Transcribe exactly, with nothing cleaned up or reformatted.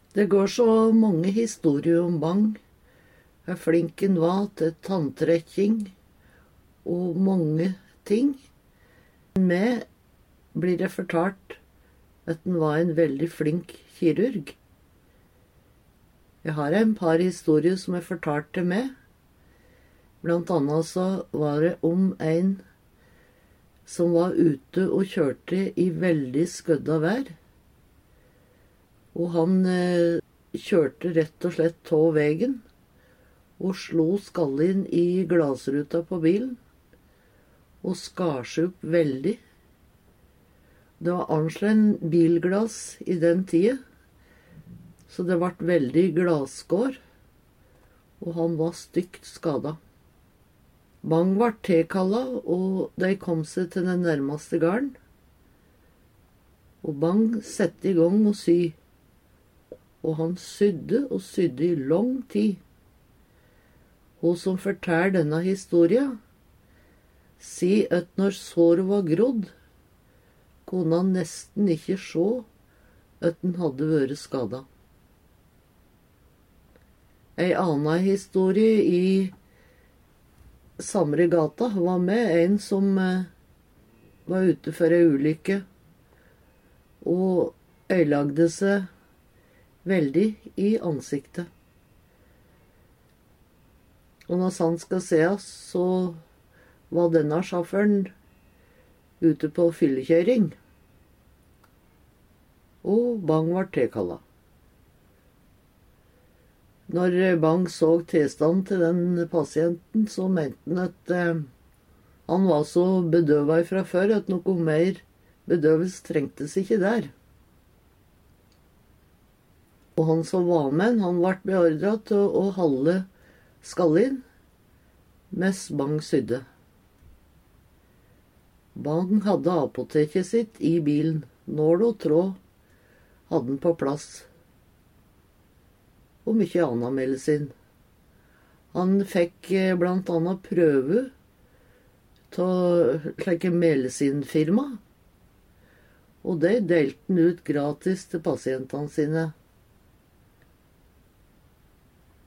Det går så mange historier om Bang, hvor flink han var til tanntrekking og mange ting. Med blir det fortalt at han var en veldig flink kirurg. Jeg har en par historier som er fortalt til meg. Blant annet så var det om en som var ute og kjørte i veldig skødda vær. Og han eh, kjørte rett og slett av veien og slo skallen i glasruta på bilen og skar seg opp veldig. Det var anslått bilglass i den tida, så det ble veldig glasskår, og han var stygt skada. Bang ble tilkallet, og de kom seg til den nærmeste garden. Og Bang sette i gang å sy, og han sydde og sydde i lang tid. Hun som forteller denne historien, sier at når såret var grodd, kunne han nesten ikke se at han hadde vært skadet. En annen historie i samme gata var med en som eh, var ute for en ulykke og ødelagde seg veldig i ansiktet. Og når han skal sees, så var denne sjåføren ute på fyllekjøring, og Bang var tilkallet. Når Bang så tilstanden til den pasienten, så mente han at eh, han var så bedøvet fra før at noe mer bedøvelse trengtes ikke der. Og han som var med, han ble beordret til å holde skallen mens Bang sydde. Bang hadde apoteket sitt i bilen. Nål og tråd hadde han på plass. Og mye annen medisin. Han fikk blant annet prøve til slike medisinfirma, og det delte han ut gratis til pasientene sine.